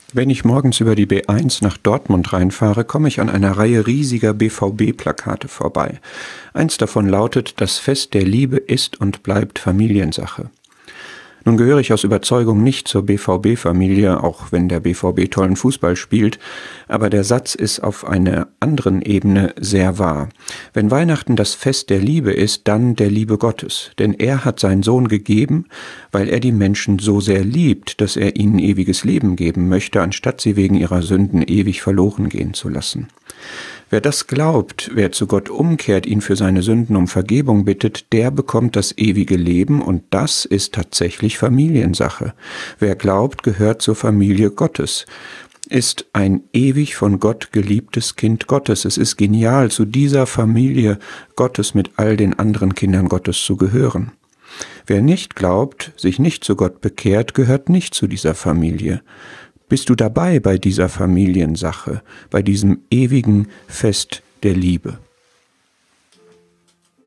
Wenn ich morgens über die B1 nach Dortmund reinfahre, komme ich an einer Reihe riesiger BVB-Plakate vorbei. Eins davon lautet: Das Fest der Liebe ist und bleibt Familiensache. Nun gehöre ich aus Überzeugung nicht zur BVB-Familie, auch wenn der BVB tollen Fußball spielt, aber der Satz ist auf einer anderen Ebene sehr wahr. Wenn Weihnachten das Fest der Liebe ist, dann der Liebe Gottes, denn er hat seinen Sohn gegeben, weil er die Menschen so sehr liebt, dass er ihnen ewiges Leben geben möchte, anstatt sie wegen ihrer Sünden ewig verloren gehen zu lassen. Wer das glaubt, wer zu Gott umkehrt, ihn für seine Sünden um Vergebung bittet, der bekommt das ewige Leben, und das ist tatsächlich Familiensache. Wer glaubt, gehört zur Familie Gottes, ist ein ewig von Gott geliebtes Kind Gottes. Es ist genial, zu dieser Familie Gottes mit all den anderen Kindern Gottes zu gehören. Wer nicht glaubt, sich nicht zu Gott bekehrt, gehört nicht zu dieser Familie. Bist du dabei bei dieser Familiensache, bei diesem ewigen Fest der Liebe?